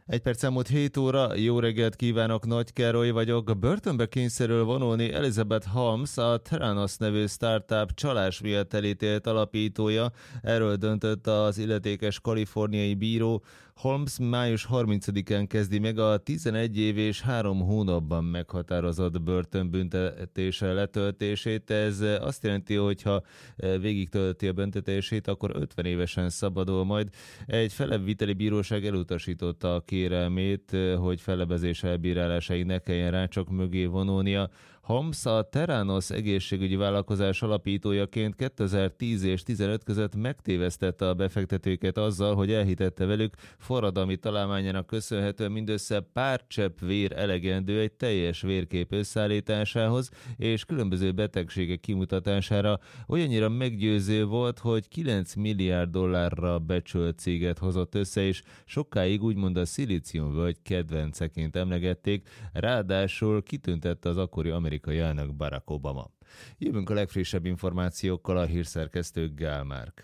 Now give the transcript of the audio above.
Egy perc elmúlt 7 óra, jó reggelt kívánok, Nagy Károly vagyok. Börtönbe kényszerül vonulni Elizabeth Holmes, a Theranos nevű startup csalás miatt elítélt alapítója. Erről döntött az illetékes kaliforniai bíró. Holmes május 30-án kezdi meg a 11 év és 3 hónapban meghatározott börtönbüntetése letöltését. Ez azt jelenti, hogy ha végig tölti a büntetését, akkor 50 évesen szabadul majd. Egy fellebbviteli bíróság elutasította a kérelmét, hogy fellebezés elbírálásáig ne kelljen rácsok mögé vonulnia. Holmes a Theranos egészségügyi vállalkozás alapítójaként 2010 és 15 között megtévesztette a befektetőket azzal, hogy elhitette velük, forradalmi találmányának köszönhetően mindössze pár csepp vér elegendő egy teljes vérkép összeállításához és különböző betegségek kimutatására. Olyannyira meggyőző volt, hogy 9 milliárd dollárra becsült céget hozott össze, és sokáig úgymond a szilíciumvölgy kedvenceként emlegették, ráadásul kitüntette az akkori amerikai elnök Barack Obama. Jövünk a legfrissebb információkkal, a hírszerkesztő Gál Márk.